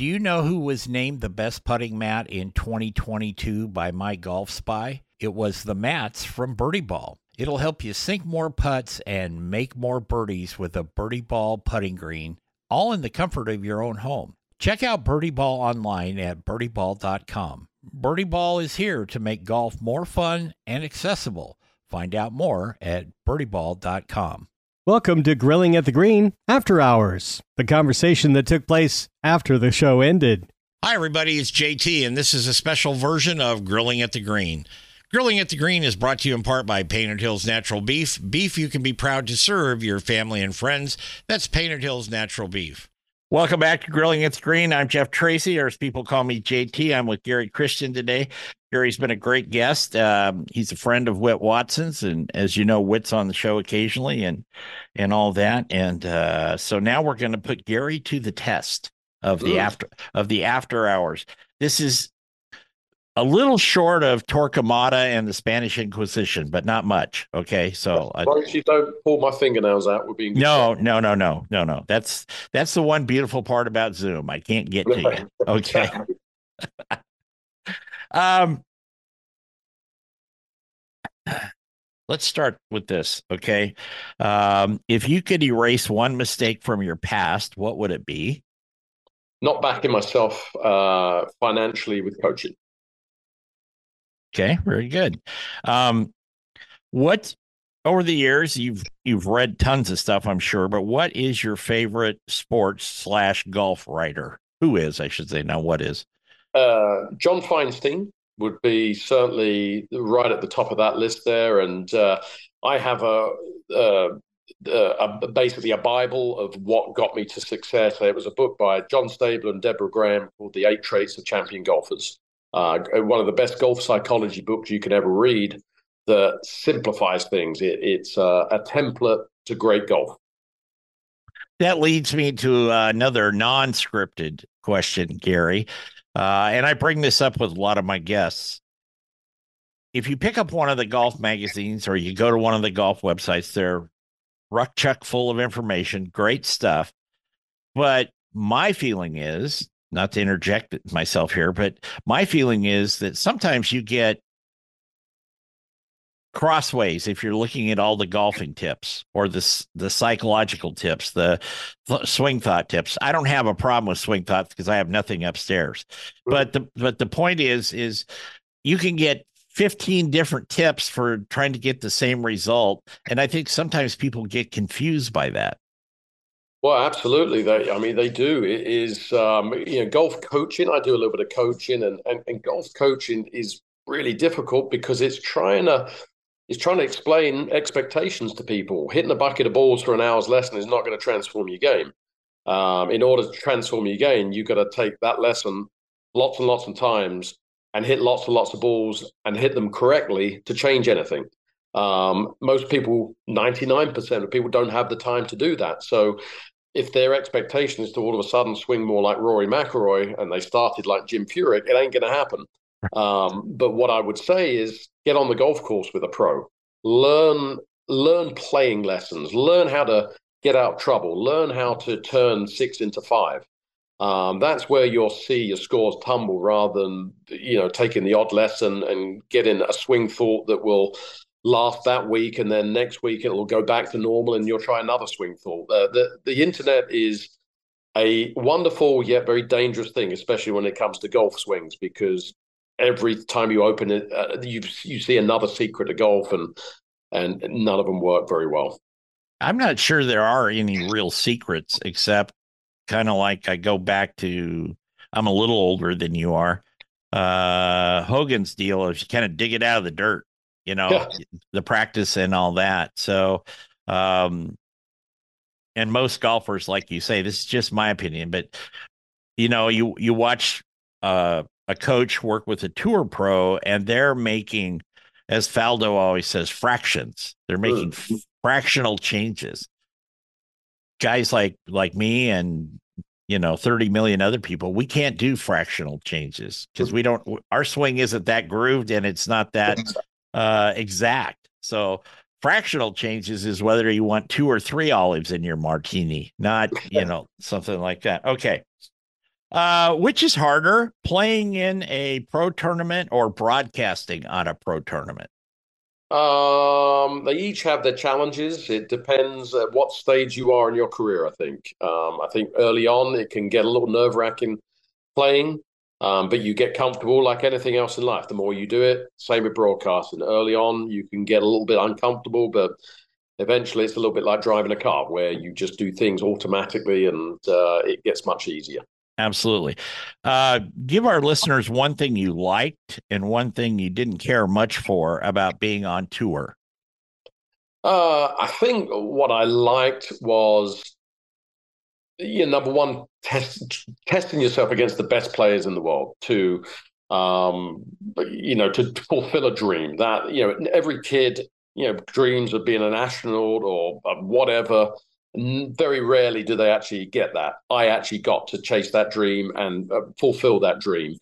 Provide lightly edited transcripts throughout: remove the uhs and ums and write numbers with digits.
Do you know who was named the best putting mat in 2022 by My Golf Spy? It was the mats from Birdie Ball. It'll help you sink more putts and make more birdies with a Birdie Ball putting green, all in the comfort of your own home. Check out Birdie Ball online at birdieball.com. Birdie Ball is here to make golf more fun and accessible. Find out more at birdieball.com. Welcome to Grilling at the Green After Hours, the conversation that took place after the show ended. Hi, everybody. It's JT, and this is a special version of Grilling at the Green. Grilling at the Green is brought to you in part by Painted Hills Natural Beef. Beef you can be proud to serve your family and friends. That's Painted Hills Natural Beef. Welcome back to Grilling at the Green. I'm Jeff Tracy, or as people call me, JT. I'm with Gary Christian today. Gary's been a great guest. He's a friend of Whit Watson's, and as you know, Whit's on the show occasionally and all that. And so now we're going to put Gary to the test of the after hours. This is a little short of Torquemada and the Spanish Inquisition, but not much. Okay, so as long as you don't pull my fingernails out, we're being no. That's the one beautiful part about Zoom. I can't get to you. Okay. Let's start with this. Okay, if you could erase one mistake from your past, what would it be? Not backing myself financially with coaching. Okay, very good. What over the years you've read tons of stuff, I'm sure, but what is your favorite sports/golf writer? Who is, I should say, now what is? John Feinstein would be certainly right at the top of that list there, and I have basically a Bible of what got me to success. It was a book by John Stabler and Deborah Graham called The 8 Traits of Champion Golfers. One of the best golf psychology books you can ever read that simplifies things. It's a template to great golf. That leads me to another non-scripted question, Gary. And I bring this up with a lot of my guests. If you pick up one of the golf magazines or you go to one of the golf websites, they're ruckchuck full of information, great stuff. But my feeling is, not to interject myself here, but my feeling is that sometimes you get crossways if you're looking at all the golfing tips or the psychological tips, the swing thought tips. I don't have a problem with swing thoughts because I have nothing upstairs. But the point is you can get 15 different tips for trying to get the same result. And I think sometimes people get confused by that. Well, absolutely. They do. It is, golf coaching. I do a little bit of coaching, and golf coaching is really difficult because it's trying to explain expectations to people. Hitting a bucket of balls for an hour's lesson is not going to transform your game. In order to transform your game, you've got to take that lesson lots and lots of times and hit lots and lots of balls and hit them correctly to change anything. Most people, 99% of people, don't have the time to do that. So if their expectation is to all of a sudden swing more like Rory McIlroy and they started like Jim Furyk, it ain't going to happen. But what I would say is get on the golf course with a pro. Learn playing lessons. Learn how to get out of trouble. Learn how to turn 6 into 5. That's where you'll see your scores tumble rather than taking the odd lesson and getting a swing thought that will last that week, and then next week it will go back to normal and you'll try another swing thought. The internet is a wonderful yet very dangerous thing, especially when it comes to golf swings, because every time you open it, you see another secret to golf, and none of them work very well. I'm not sure there are any real secrets, except kind of like I go back to, I'm a little older than you are. Hogan's deal is you kind of dig it out of the dirt. The practice and all that. So, and most golfers, like you say, this is just my opinion, but you watch a coach work with a tour pro and they're making, as Faldo always says, fractions. They're making fractional changes. Guys like me and 30 million other people, we can't do fractional changes because our swing isn't that grooved and it's not that exact. So fractional changes is whether you want 2 or 3 olives in your martini, not something like that. Okay, Which is harder, playing in a pro tournament or broadcasting on a pro tournament? They each have their challenges. It depends at what stage you are in your career, I think. I think early on it can get a little nerve-wracking playing, but you get comfortable like anything else in life. The more you do it, same with broadcasting. Early on, you can get a little bit uncomfortable, but eventually it's a little bit like driving a car where you just do things automatically and it gets much easier. Absolutely. Give our listeners one thing you liked and one thing you didn't care much for about being on tour. I think what I liked was, number one, testing yourself against the best players in the world um, to fulfill a dream that, every kid, dreams of being an astronaut or whatever. Very rarely do they actually get that. I actually got to chase that dream and fulfill that dream.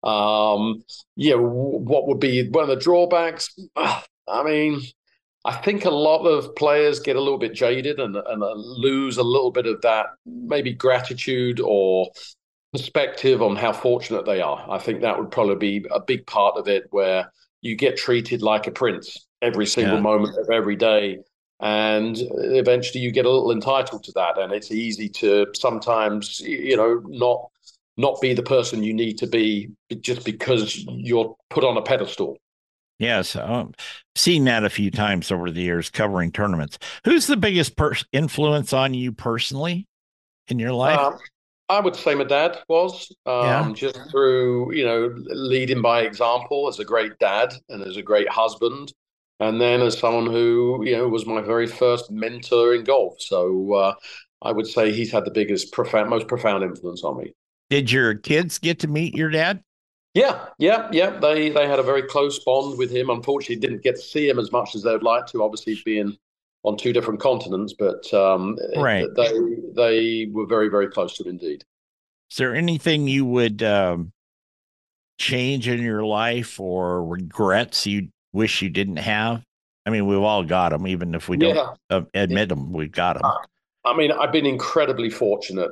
What would be one of the drawbacks? I mean, I think a lot of players get a little bit jaded and lose a little bit of that, maybe gratitude or perspective on how fortunate they are. I think that would probably be a big part of it, where you get treated like a prince every single Yeah. moment of every day. And eventually you get a little entitled to that. And it's easy to sometimes, not be the person you need to be just because you're put on a pedestal. Yes. Seen that a few times over the years covering tournaments. Who's the biggest influence on you personally in your life? Um, I would say my dad was, Yeah. just through, leading by example as a great dad and as a great husband. And then as someone who, was my very first mentor in golf. So I would say he's had the most profound influence on me. Did your kids get to meet your dad? Yeah, yeah, yeah. They had a very close bond with him. Unfortunately, didn't get to see him as much as they'd like to, obviously being on two different continents, but Right. they were very, very close to him indeed. Is there anything you would change in your life or regrets you wish you didn't have? I mean, we've all got them, even if we don't Yeah. admit them, we've got them. I mean, I've been incredibly fortunate.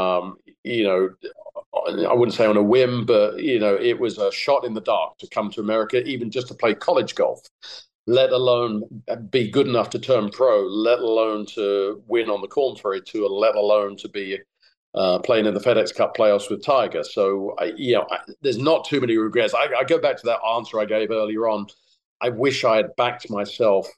I wouldn't say on a whim, but it was a shot in the dark to come to America, even just to play college golf, let alone be good enough to turn pro, let alone to win on the Korn Ferry Tour, let alone to be playing in the FedEx Cup playoffs with Tiger. So, there's not too many regrets. I go back to that answer I gave earlier on. I wish I had backed myself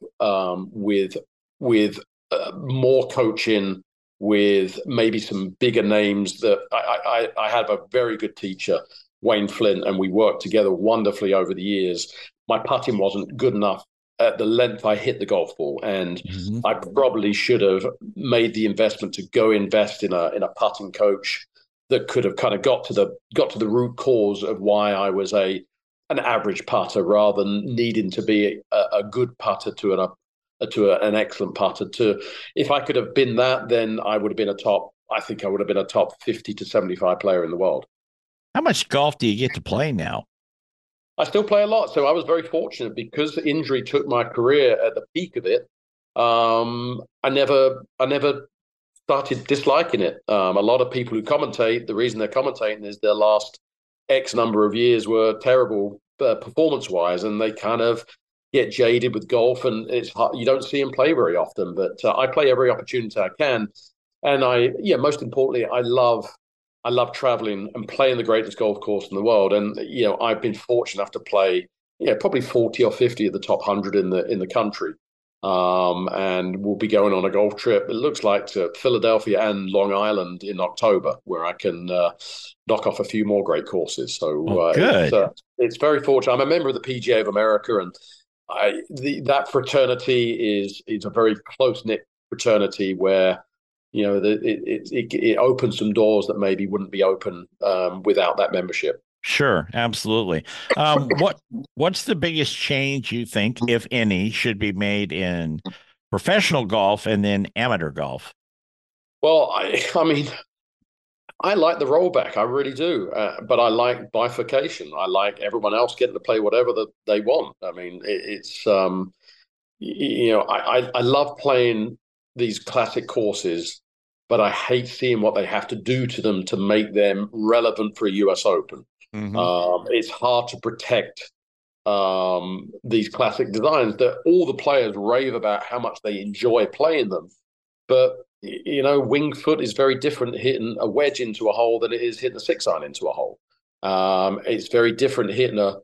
with more coaching, with maybe some bigger names. That I had a very good teacher, Wayne Flint, and we worked together wonderfully over the years. My putting wasn't good enough at the length I hit the golf ball, and Mhm. I probably should have made the investment to go invest in a putting coach that could have kind of got to the root cause of why I was an average putter, rather than needing to be a good putter to an excellent putter. To If I could have been that, then I would have been I think I would have been a top 50 to 75 player in the world. How much golf do you get to play now? I still play a lot, so I was very fortunate because injury took my career at the peak of it. I never started disliking it. A lot of people who commentate, the reason they're commentating is their last X number of years were terrible performance-wise, and they kind of get jaded with golf, and it's hard, you don't see them play very often. But I play every opportunity I can, and most importantly, I love traveling and playing the greatest golf course in the world. And I've been fortunate enough to play, probably 40 or 50 of the top 100 in the country. And we'll be going on a golf trip. It looks like to Philadelphia and Long Island in October, where I can knock off a few more great courses. So Oh, good. it's very fortunate. I'm a member of the PGA of America, and that fraternity is a very close knit fraternity where it opens some doors that maybe wouldn't be open without that membership. Sure, absolutely. What's the biggest change you think, if any, should be made in professional golf and then amateur golf? Well, I mean, I like the rollback, I really do, but I like bifurcation. I like everyone else getting to play whatever they want. I mean, it's I love playing these classic courses but I hate seeing what they have to do to them to make them relevant for a US Open. Mm-hmm. It's hard to protect these classic designs that all the players rave about how much they enjoy playing them. But, winged foot is very different hitting a wedge into a hole than it is hitting a 6-iron into a hole. It's very different hitting a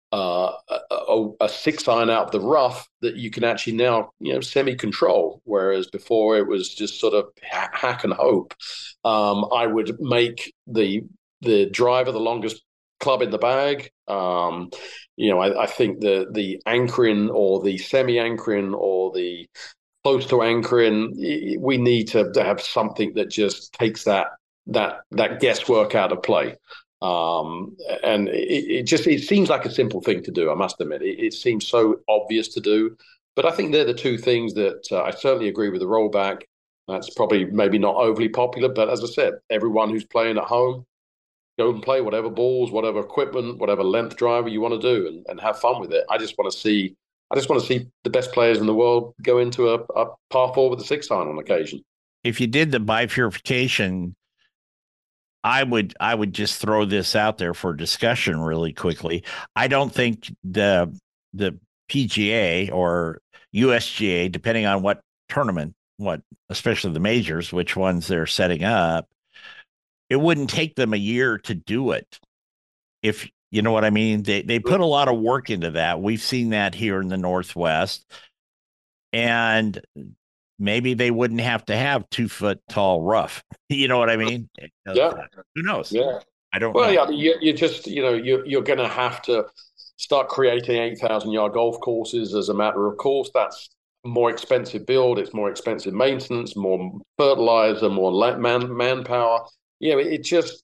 6-iron out of the rough that you can actually now, semi-control, whereas before it was just sort of hack and hope. I would make the driver the longest club in the bag. I think the anchoring or the semi-anchoring or the close to anchoring, we need to have something that just takes that guesswork out of play. And it seems like a simple thing to do. I must admit, it seems so obvious to do, but I think they're the two things that I certainly agree with the rollback. That's probably maybe not overly popular, but as I said, everyone who's playing at home, go and play whatever balls, whatever equipment, whatever length driver you want to do, and have fun with it. I just want to see the best players in the world go into a par 4 with a 6-iron on occasion. If you did the bifurcation, I would just throw this out there for discussion really quickly. I don't think the PGA or USGA, depending on what tournament, especially the majors, which ones they're setting up, it wouldn't take them a year to do it. If you know what I mean, they put a lot of work into that. We've seen that here in the Northwest, and maybe they wouldn't have to have 2-foot tall rough. You know what I mean? Yeah. Who knows? Yeah. I don't know. Yeah, you just, you're going to have to start creating 8,000-yard golf courses as a matter of course. That's more expensive build. It's more expensive maintenance, more fertilizer, more manpower. It just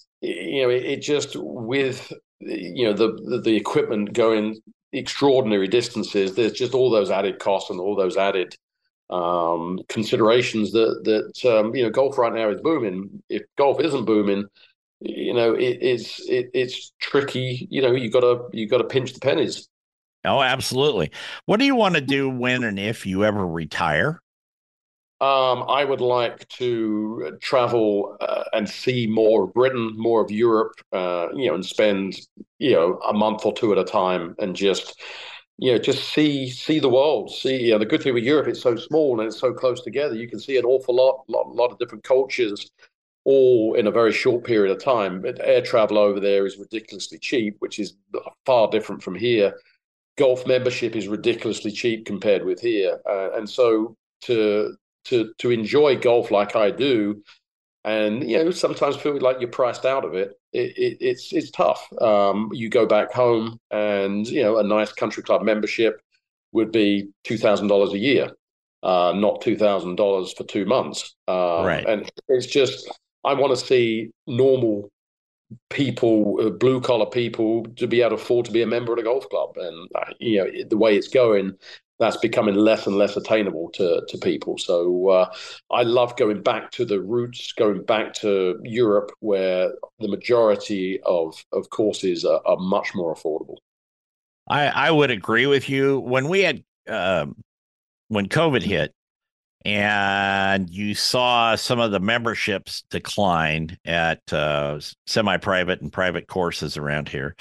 with the equipment going extraordinary distances, there's just all those added costs and all those added considerations that golf right now is booming. If golf isn't booming, it's tricky. You got to pinch the pennies. Oh, absolutely. What do you want to do when and if you ever retire? I would like to travel and see more of Britain, more of Europe, and spend, a month or two at a time and just see the world. See, the good thing with Europe, it's so small and it's so close together. You can see an awful lot of different cultures, all in a very short period of time. But air travel over there is ridiculously cheap, which is far different from here. Golf membership is ridiculously cheap compared with here, and so to enjoy golf like I do, and sometimes feel like you're priced out of it. It's tough. You go back home, and a nice country club membership would be $2,000 a year, not $2,000 for 2 months. Right. And it's just I want to see normal people, blue collar people, to be able to afford to be a member of a golf club, and the way it's going, that's becoming less and less attainable to people. So I love going back to the roots, going back to Europe, where the majority of courses are much more affordable. I would agree with you. When we had when COVID hit and you saw some of the memberships decline at semi-private and private courses around here,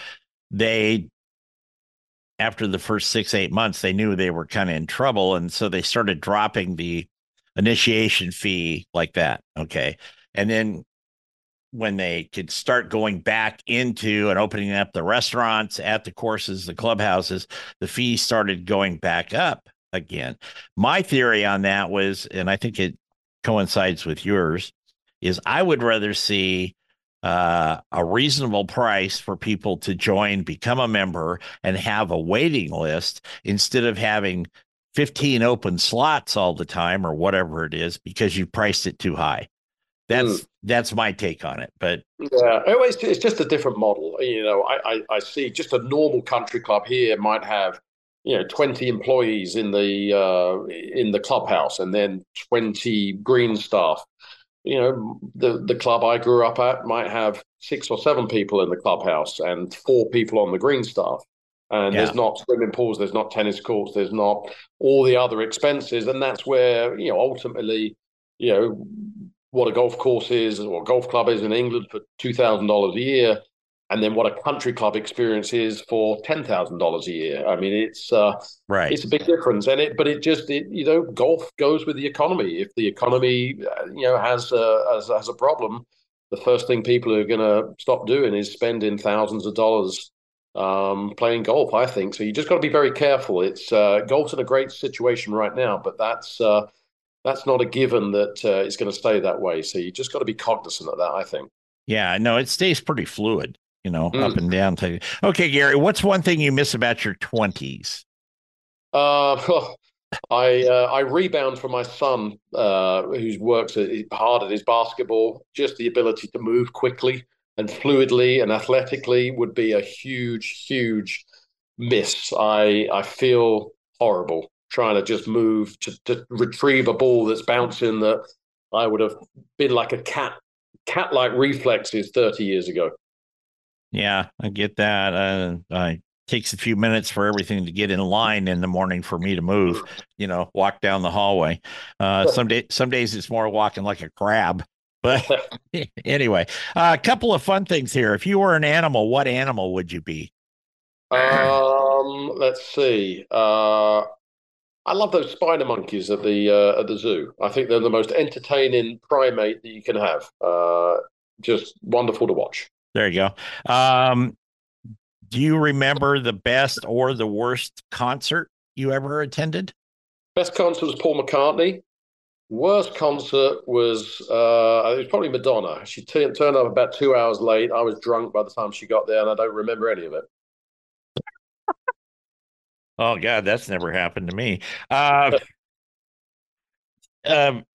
after the first 6-8 months, they knew they were kind of in trouble. And so they started dropping the initiation fee like that. Okay. And then when they could start going back into and opening up the restaurants at the courses, the clubhouses, the fees started going back up again. My theory on that was, and I think it coincides with yours, is I would rather see a reasonable price for people to join, become a member, and have a waiting list instead of having 15 open slots all the time or whatever it is because you priced it too high. That's my take on it. But yeah, it's just a different model. I see just a normal country club here might have 20 employees in the clubhouse and then 20 green staff. The club I grew up at might have 6 or 7 people in the clubhouse and 4 people on the green staff. And there's not swimming pools, there's not tennis courts, there's not all the other expenses. And that's where, ultimately, what a golf course is or a golf club is in England for $2,000 a year, and then what a country club experience is for $10,000 a year. I mean, Right. it's a big difference, but golf goes with the economy. If the economy has a problem, the first thing people are going to stop doing is spending thousands of dollars playing golf, I think. So you just got to be very careful. It's golf's in a great situation right now, but that's not a given that it's going to stay that way. So you just got to be cognizant of that, I think. Yeah, no, it stays pretty fluid, up Mm. and down. Okay, Gary, what's one thing you miss about your 20s? I rebound from my son, who works hard at his basketball. Just the ability to move quickly and fluidly and athletically would be a huge, huge miss. I feel horrible trying to just move to retrieve a ball that's bouncing that I would have been like a cat-like reflexes 30 years ago. Yeah, I get that. It takes a few minutes for everything to get in line in the morning for me to move, walk down the hallway. Some days it's more walking like a crab. But anyway, a couple of fun things here. If you were an animal, what animal would you be? Let's see. I love those spider monkeys at the zoo. I think they're the most entertaining primate that you can have. Just wonderful to watch. There you go. Do you remember the best or the worst concert you ever attended? Best concert was Paul McCartney. Worst concert was it was probably Madonna. She turned up about 2 hours late. I was drunk by the time she got there, and I don't remember any of it. Oh God, that's never happened to me. Uh, um,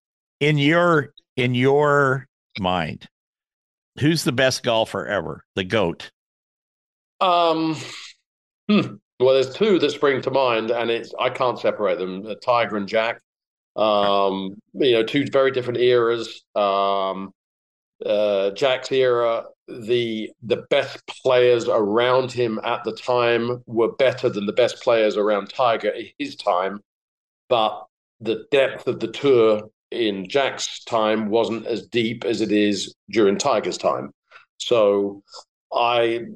in your mind, who's the best golfer ever? The GOAT. Um, Well, there's two that spring to mind, and I can't separate them: Tiger and Jack. Two very different eras. Jack's era, the best players around him at the time were better than the best players around Tiger at his time, but the depth of the tour in Jack's time wasn't as deep as it is during Tiger's time. So I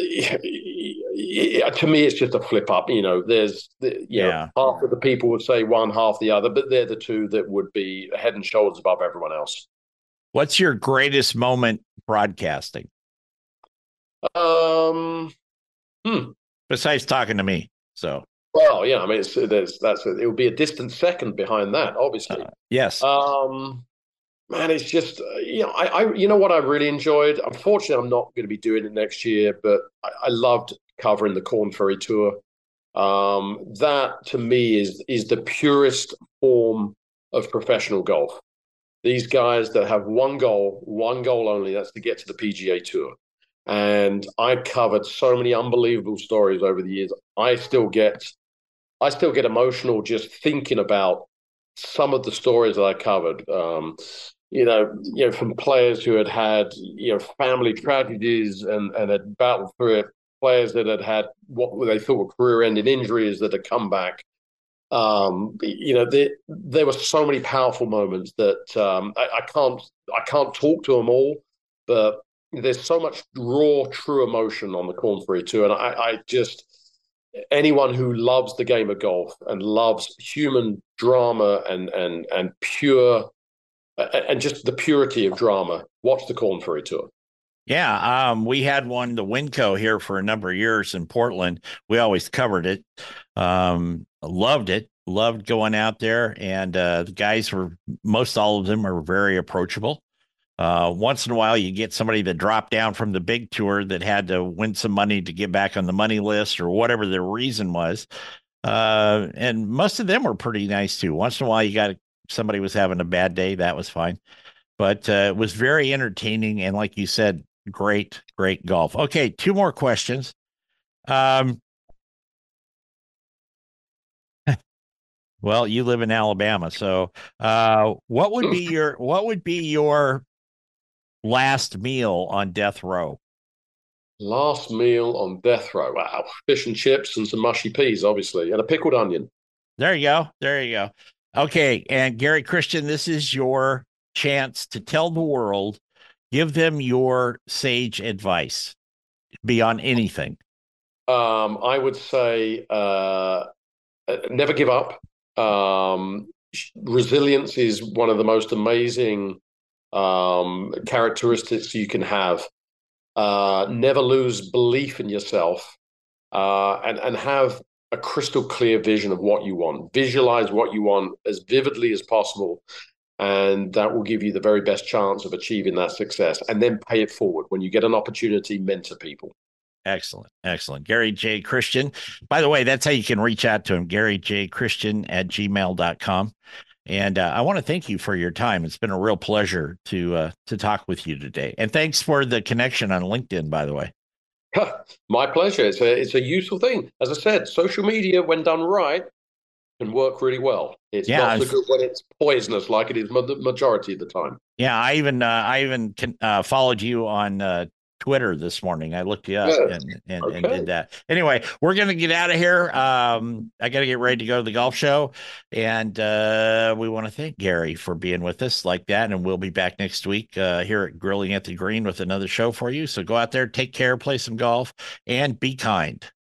to me, it's just a flip up. Half of the people would say one, half the other, but they're the two that would be head and shoulders above everyone else. What's your greatest moment broadcasting? Besides talking to me. So. Well, yeah, I mean, it would be a distant second behind that, obviously. Yes. Man, it's just you know what I really enjoyed. Unfortunately, I'm not going to be doing it next year, but I loved covering the Korn Ferry Tour. That to me is the purest form of professional golf. These guys that have one goal only, that's to get to the PGA Tour. And I covered so many unbelievable stories over the years. I still get emotional just thinking about some of the stories that I covered. From players who had family tragedies and had battled through it, players that had what they thought were career-ending injuries that had come back. There were so many powerful moments that I can't talk to them all, but there's so much raw, true emotion on the Korn Ferry Tour, and I just anyone who loves the game of golf and loves human drama and pure and just the purity of drama, watch the Korn Ferry Tour. Yeah, we had one, the Winco, here for a number of years in Portland. We always covered it. Loved it. Loved going out there, and the guys most all of them are very approachable. Once in a while, you get somebody that dropped down from the big tour that had to win some money to get back on the money list or whatever their reason was. And most of them were pretty nice too. Once in a while, you got somebody was having a bad day. That was fine, but it was very entertaining. And like you said, great golf. Okay. Two more questions. Well, you live in Alabama, so what would be your last meal on death row? Last meal on death row. Wow. Fish and chips and some mushy peas, obviously, and a pickled onion. There you go. Okay. And Gary Christian, this is your chance to tell the world, give them your sage advice beyond anything. I would say never give up. Resilience is one of the most amazing characteristics you can have. Never lose belief in yourself, and have a crystal clear vision of what you want. Visualize what you want as vividly as possible, and that will give you the very best chance of achieving that success. And then pay it forward when you get an opportunity. Mentor people. Excellent. Excellent. Gary J. Christian. By the way, that's how you can reach out to him, GaryJChristian@gmail.com. And I want to thank you for your time. It's been a real pleasure to talk with you today. And thanks for the connection on LinkedIn, by the way. My pleasure. It's a useful thing. As I said, social media, when done right, can work really well. It's not so good when it's poisonous, like it is the majority of the time. Yeah, I even followed you on Twitter this morning. I looked you up and did that. Anyway, we're going to get out of here. I got to get ready to go to the golf show. And we want to thank Gary for being with us like that. And we'll be back next week here at Grilling at the Green with another show for you. So go out there, take care, play some golf, and be kind.